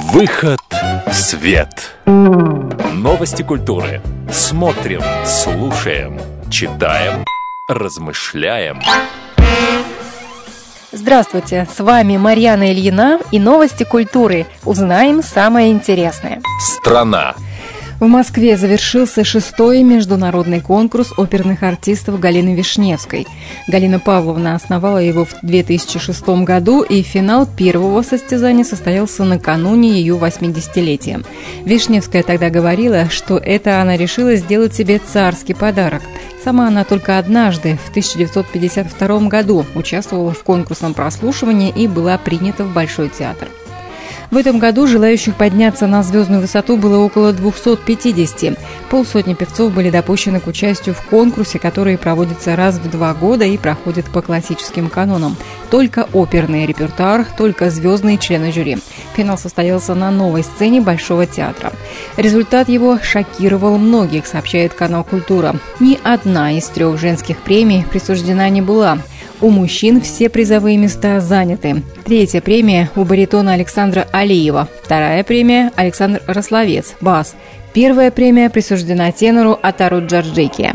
Выход в свет. Новости культуры. Смотрим, слушаем, читаем, размышляем. Здравствуйте, с вами Марьяна Ильина и новости культуры. Узнаем самое интересное. Страна. В Москве завершился 6-й международный конкурс оперных артистов Галины Вишневской. Галина Павловна основала его в 2006 году, и финал первого состязания состоялся накануне ее 80-летия. Вишневская тогда говорила, что это она решила сделать себе царский подарок. Сама она только однажды, в 1952 году, участвовала в конкурсном прослушивании и была принята в Большой театр. В этом году желающих подняться на звездную высоту было около 250. Полсотни певцов были допущены к участию в конкурсе, который проводится раз в 2 года и проходит по классическим канонам. Только оперный репертуар, только звездные члены жюри. Финал состоялся на новой сцене Большого театра. Результат его шокировал многих, сообщает канал «Культура». Ни одна из 3 женских премий присуждена не была. У мужчин все призовые места заняты. 3-я премия у баритона Александра Алиева. 2-я премия Александр Рословец, бас. 1-я премия присуждена тенору Атару Джорджики.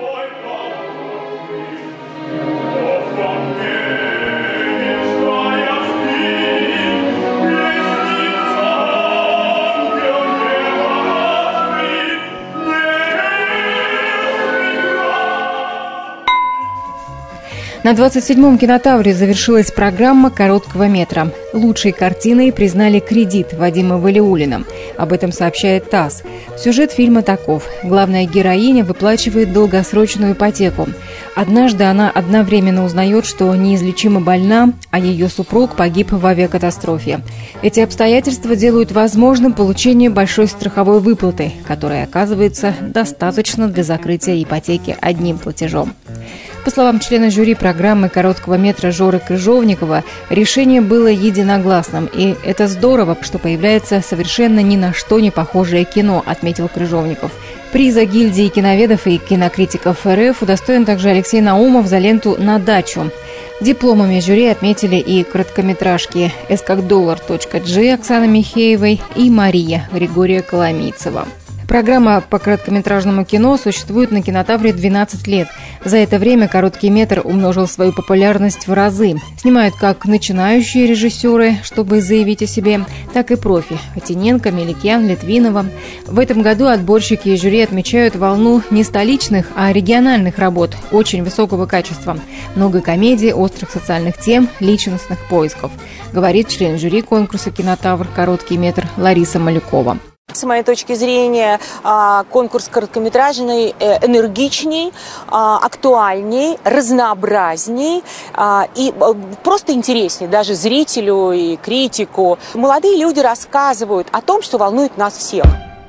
На 27-м кинотавре завершилась программа короткого метра. Лучшей картиной признали «Кредит» Вадима Валиуллина. Об этом сообщает ТАСС. Сюжет фильма таков. Главная героиня выплачивает долгосрочную ипотеку. Однажды она одновременно узнает, что неизлечимо больна, а ее супруг погиб в авиакатастрофе. Эти обстоятельства делают возможным получение большой страховой выплаты, которая оказывается достаточно для закрытия ипотеки одним платежом. По словам члена жюри программы короткого метра Жоры Крыжовникова, решение было единогласным. И это здорово, что появляется совершенно ни на что не похожее кино, отметил Крыжовников. Приза гильдии киноведов и кинокритиков РФ удостоен также Алексей Наумов за ленту «На дачу». Дипломами жюри отметили и короткометражки «С как $.G» Оксаны Михеевой и «Мария» Григория Коломийцева. Программа по короткометражному кино существует на кинотавре 12 лет. За это время короткий метр умножил свою популярность в разы. Снимают как начинающие режиссеры, чтобы заявить о себе, так и профи – Хотиненко, Меликян, Литвинова. В этом году отборщики и жюри отмечают волну не столичных, а региональных работ очень высокого качества. Много комедий, острых социальных тем, личностных поисков, говорит член жюри конкурса «Кинотавр. Короткий метр» Лариса Малюкова. С моей точки зрения, конкурс короткометражный энергичней, актуальней, разнообразней и просто интересней даже зрителю и критику. Молодые люди рассказывают о том, что волнует нас всех.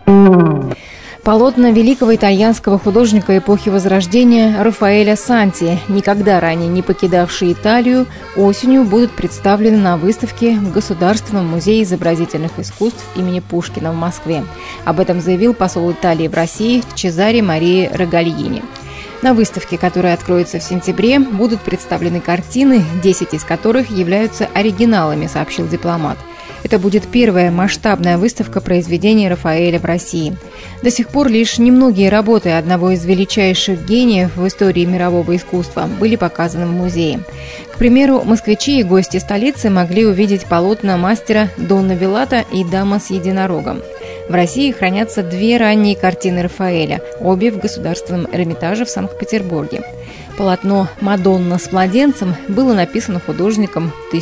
Полотна великого итальянского художника эпохи Возрождения Рафаэля Санти, никогда ранее не покидавшие Италию, осенью будут представлены на выставке в Государственном музее изобразительных искусств имени Пушкина в Москве. Об этом заявил посол Италии в России Чезаре Марии Рогальини. На выставке, которая откроется в сентябре, будут представлены картины, 10 из которых являются оригиналами, сообщил дипломат. Это будет первая масштабная выставка произведений Рафаэля в России. До сих пор лишь немногие работы одного из величайших гениев в истории мирового искусства были показаны в музее. К примеру, москвичи и гости столицы могли увидеть полотна мастера Донна Вилата и «Дама с единорогом». В России хранятся 2 ранние картины Рафаэля, обе в Государственном Эрмитаже в Санкт-Петербурге. Полотно «Мадонна с младенцем» было написано художником в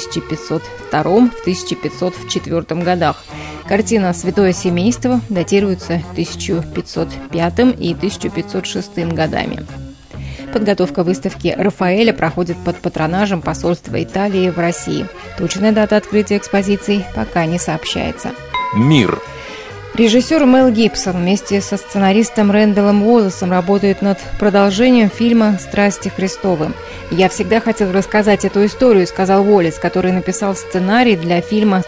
1502-1504 годах. Картина «Святое семейство» датируется 1505 и 1506 годами. Подготовка выставки Рафаэля проходит под патронажем посольства Италии в России. Точная дата открытия экспозиции пока не сообщается. Мир. Режиссер Мел Гибсон вместе со сценаристом Рэндаллом Уоллесом работает над продолжением фильма «Страсти Христовы». «Я всегда хотел рассказать эту историю», — сказал Уоллес, который написал сценарий для фильма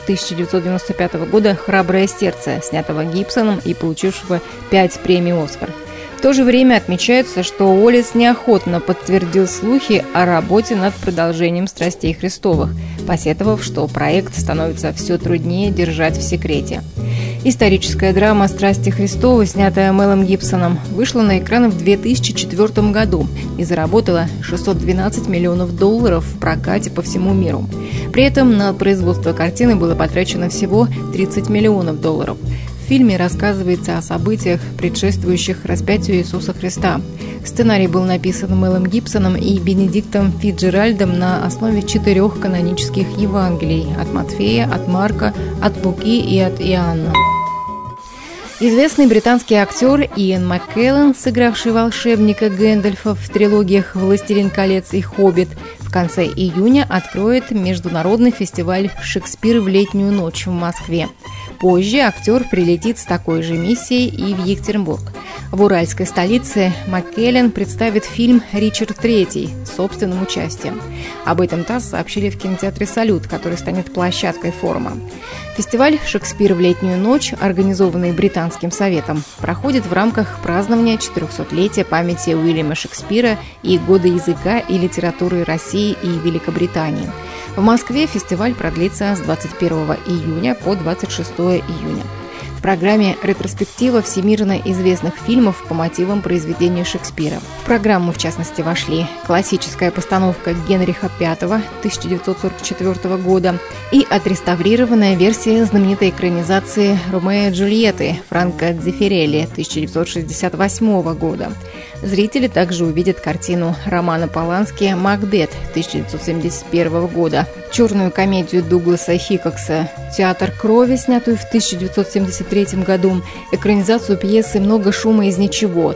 1995 года «Храброе сердце», снятого Гибсоном и получившего 5 премий «Оскар». В то же время отмечается, что Уоллес неохотно подтвердил слухи о работе над продолжением «Страстей Христовых», посетовав, что проект становится все труднее держать в секрете. Историческая драма «Страсти Христовы», снятая Мелом Гибсоном, вышла на экраны в 2004 году и заработала $612 миллионов в прокате по всему миру. При этом на производство картины было потрачено всего $30 миллионов. В фильме рассказывается о событиях, предшествующих распятию Иисуса Христа. Сценарий был написан Мелом Гибсоном и Бенедиктом Фицджеральдом на основе 4 канонических Евангелий – от Матфея, от Марка, от Луки и от Иоанна. Известный британский актер Иэн Маккеллен, сыгравший волшебника Гэндальфа в трилогиях «Властелин колец» и «Хоббит», в конце июня откроет международный фестиваль «Шекспир в летнюю ночь» в Москве. Позже актер прилетит с такой же миссией и в Екатеринбург. В уральской столице Маккеллен представит фильм «Ричард III» с собственным участием. Об этом ТАСС сообщили в кинотеатре «Салют», который станет площадкой форума. Фестиваль «Шекспир в летнюю ночь», организованный Британским советом, проходит в рамках празднования 400-летия памяти Уильяма Шекспира и Года языка и литературы России и Великобритании. В Москве фестиваль продлится с 21 июня по 26 июня. В программе ретроспектива всемирно известных фильмов по мотивам произведения Шекспира. В программу, в частности, вошли классическая постановка Генриха V 1944 года и отреставрированная версия знаменитой экранизации «Ромео и Джульетты» Франко Дзеффирелли 1968 года. Зрители также увидят картину Романа Полански «Макбет» 1971 года, черную комедию Дугласа Хикокса «Театр крови», снятую в 1973 году, экранизацию пьесы «Много шума из ничего»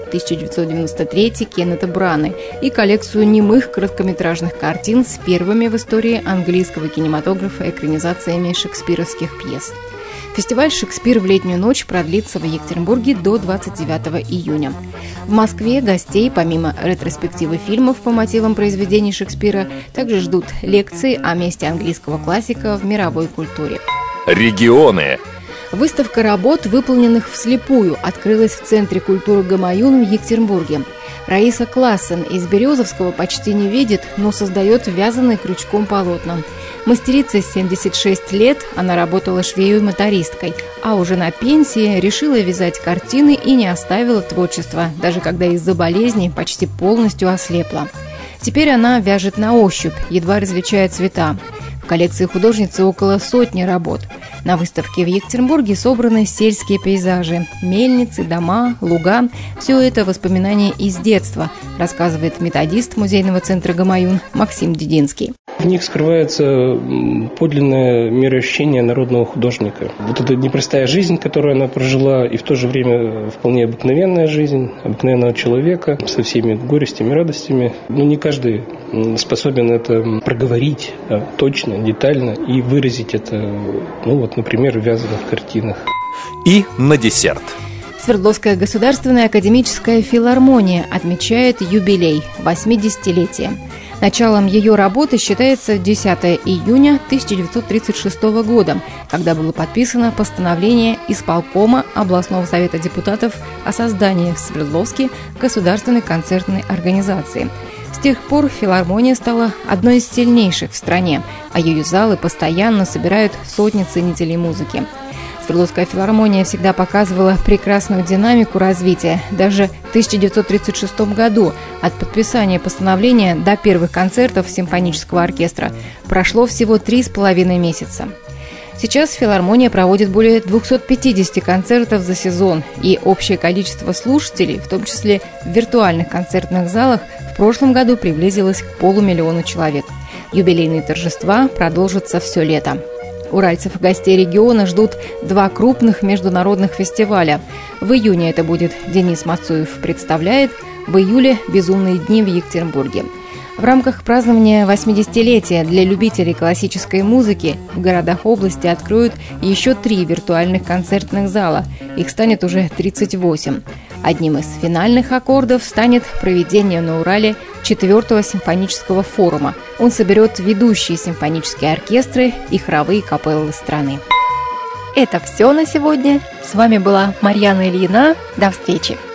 1993 Кеннета Браны и коллекцию немых короткометражных картин с первыми в истории английского кинематографа экранизациями шекспировских пьес. Фестиваль «Шекспир в летнюю ночь» продлится в Екатеринбурге до 29 июня. В Москве гостей, помимо ретроспективы фильмов по мотивам произведений Шекспира, также ждут лекции о месте английского классика в мировой культуре. Регионы. Выставка работ, выполненных вслепую, открылась в Центре культуры «Гамаюн» в Екатеринбурге. Раиса Классен из Березовского почти не видит, но создает вязаные крючком полотна. Мастерице 76 лет, она работала швеей-мотористкой, а уже на пенсии решила вязать картины и не оставила творчества, даже когда из-за болезни почти полностью ослепла. Теперь она вяжет на ощупь, едва различая цвета. В коллекции художницы около 100 работ. На выставке в Екатеринбурге собраны сельские пейзажи, мельницы, дома, луга. Все это воспоминания из детства, рассказывает методист музейного центра «Гамаюн» Максим Дединский. В них скрывается подлинное мироощущение народного художника. Вот эта непростая жизнь, которую она прожила, и в то же время вполне обыкновенная жизнь обыкновенного человека со всеми горестями и радостями. Но не каждый способен это проговорить точно, детально и выразить это, например, в вязаных картинах. И на десерт. Свердловская государственная академическая филармония отмечает юбилей – 80-летие. Началом ее работы считается 10 июня 1936 года, когда было подписано постановление исполкома областного совета депутатов о создании в Свердловске государственной концертной организации. С тех пор филармония стала одной из сильнейших в стране, а ее залы постоянно собирают сотни ценителей музыки. Свердловская филармония всегда показывала прекрасную динамику развития. Даже в 1936 году от подписания постановления до первых концертов симфонического оркестра прошло всего 3,5 месяца. Сейчас филармония проводит более 250 концертов за сезон, и общее количество слушателей, в том числе в виртуальных концертных залах, в прошлом году приблизилось к 500 000 человек. Юбилейные торжества продолжатся все лето. Уральцев и гостей региона ждут 2 крупных международных фестиваля. В июне это будет «Денис Мацуев представляет», в июле «Безумные дни» в Екатеринбурге. В рамках празднования 80-летия для любителей классической музыки в городах области откроют еще 3 виртуальных концертных зала. Их станет уже 38. Одним из финальных аккордов станет проведение на Урале 4-го симфонического форума. Он соберет ведущие симфонические оркестры и хоровые капеллы страны. Это все на сегодня. С вами была Марьяна Ильина. До встречи!